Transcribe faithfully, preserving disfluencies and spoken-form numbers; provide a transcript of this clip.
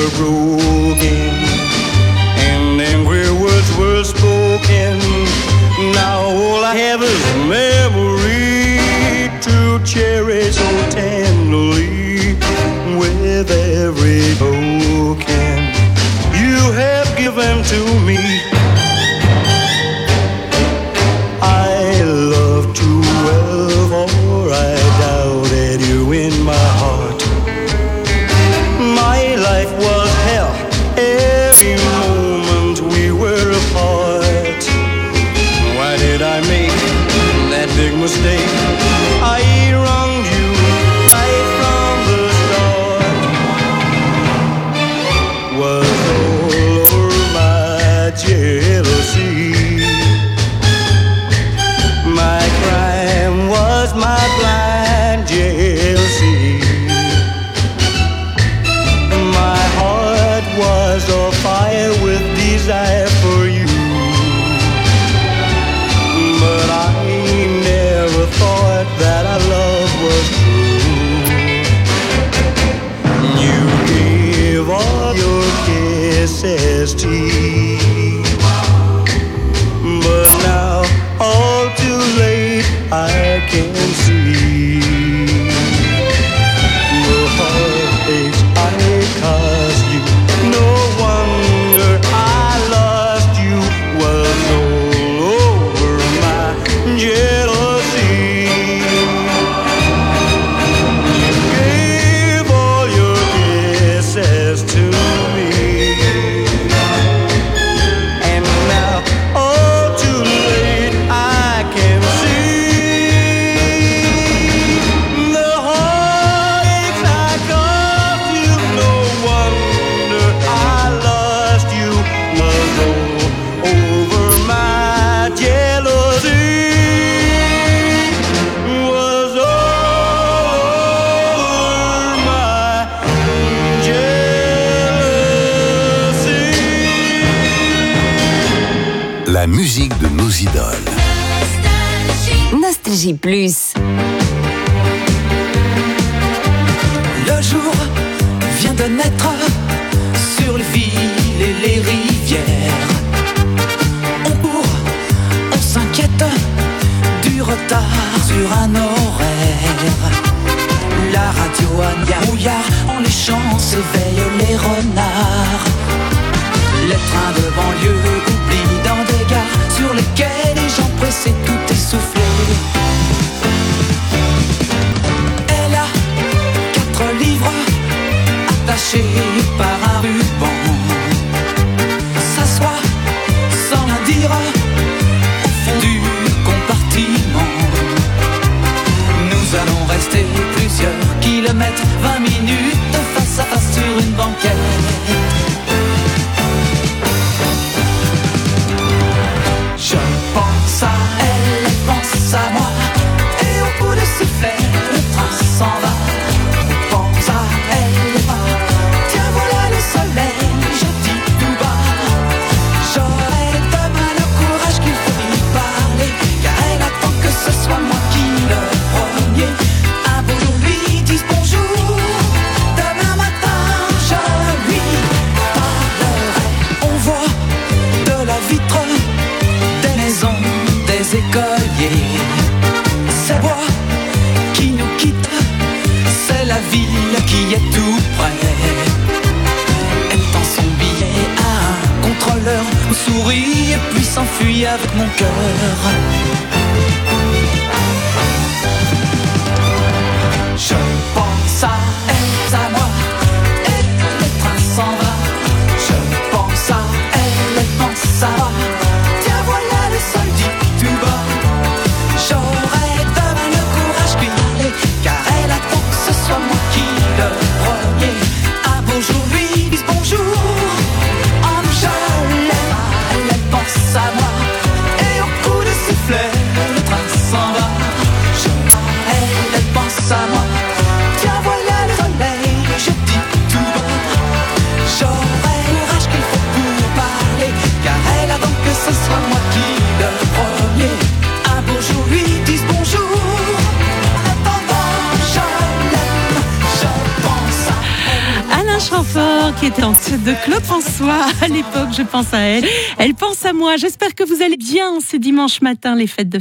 were broken and angry words were spoken. Now all I have is a memory to cherish so tenderly. With every token you have given to me, I love you well, for I doubted you in my heart. My life was hell every moment we were apart. Why did I make that big mistake? I wronged you right from the start. Was all over my jealousy. My crime was my blind jealousy. My heart was afire with desire for you. But I never thought that our love was true. You gave all your kisses to me, but now all too late I can see the heartaches I caused you. No wonder I lost you. Was all over my jealousy. You gave all your kisses to me, and now all too late I can see the heartaches I caused you. No wonder I lost you. Was all over my jealousy. Was all over my jealousy. La musique de nos idoles. Nostalgie Plus. Le jour vient de naître sur les villes et les rivières. On court, on s'inquiète du retard sur un horaire. La radio a brouillard, en les champs s'éveillent les renards. Les trains de banlieue oublient dans des gares sur lesquelles les gens pressés tout essoufflés. Elle a quatre livres attachés par un ruban. S'assoit sans rien dire au fond du compartiment. Nous allons rester plusieurs kilomètres, vingt minutes face à face sur une banquette. Je pense à elle, elle pense à moi, et au bout de sifflet, le train s'en va. Je pense à elle, tiens voilà le soleil, je dis tout bas. J'aurai demain le courage qu'il faut y parler, car elle attend que ce soit moi qui le premier. Un beau jour lui dise bonjour, demain matin je lui parlerai. On voit de la vitre des maisons, des écoliers. C'est moi qui nous quitte, c'est la ville qui est tout près. Elle tend son billet à un contrôleur, on sourit et puis s'enfuit avec mon cœur. Je pense à elle, à moi, et le train s'en va. Je pense à elle, elle pense à moi. Tiens voilà le sol dit tout bas. J'aurai demain le courage qu'il allait, car elle attend que ce soit moi qui le premier. Un beau jour lui dise bonjour, en je l'aime, elle, elle pense à moi. Et au coup de sifflet, le train fort fort qui était en tête de Claude François à l'époque. Je pense à elle. Elle pense à moi. J'espère que vous allez bien ce dimanche matin, les fêtes de